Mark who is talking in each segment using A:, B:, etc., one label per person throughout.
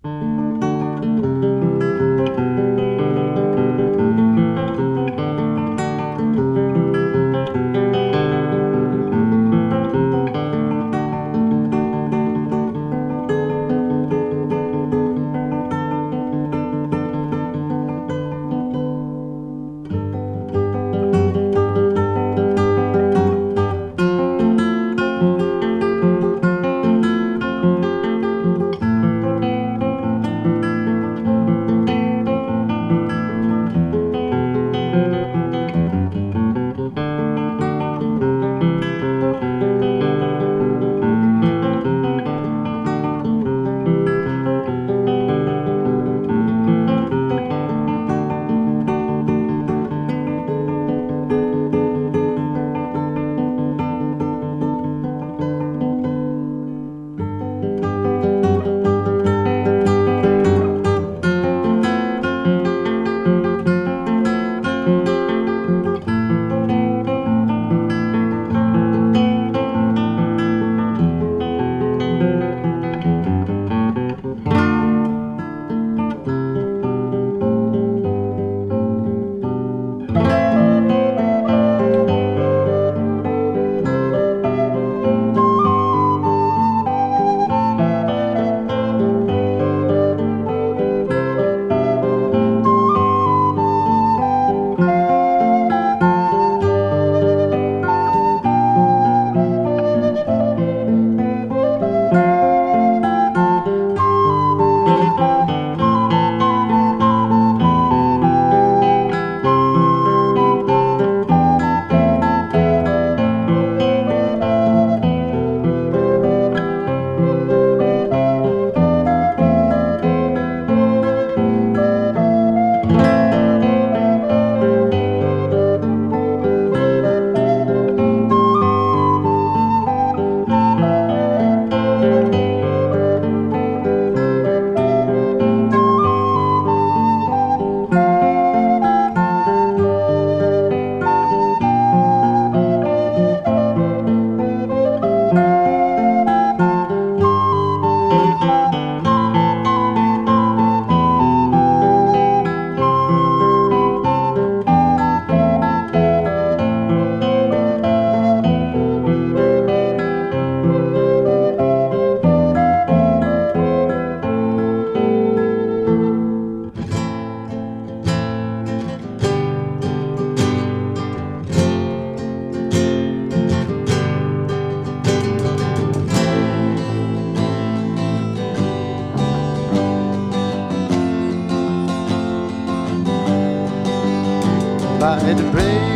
A: By the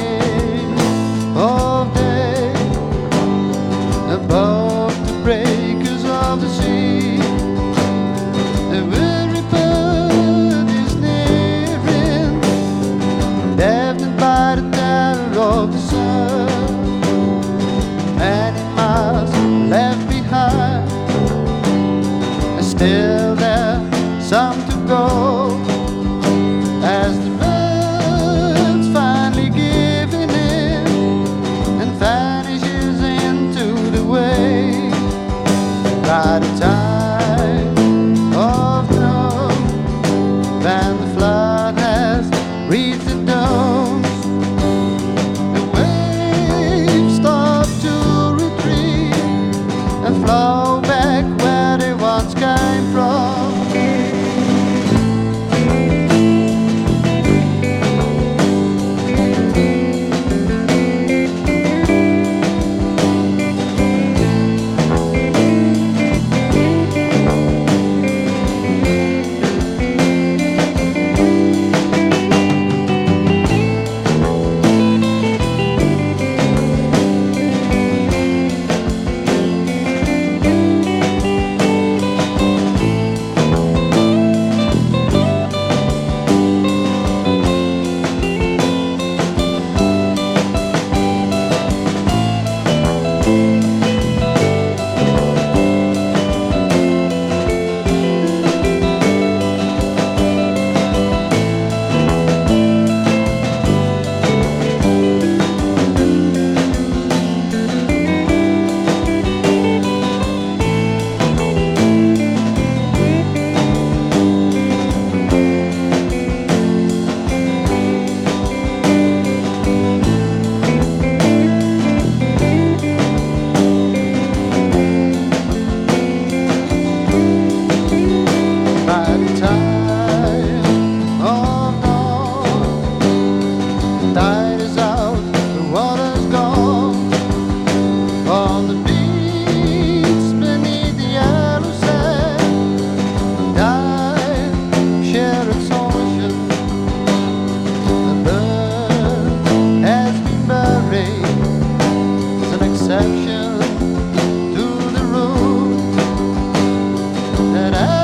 A: break of day, above the breakers of the sea, the weary bird is nearing, deafened by the terror of the sun. Many miles left behind, and still there's some to go. As the bird's finally giving in and vanishes into the wave, by the time of dawn, when the flood has reached the domes, the waves start to retreat and flow back where they once came from. that I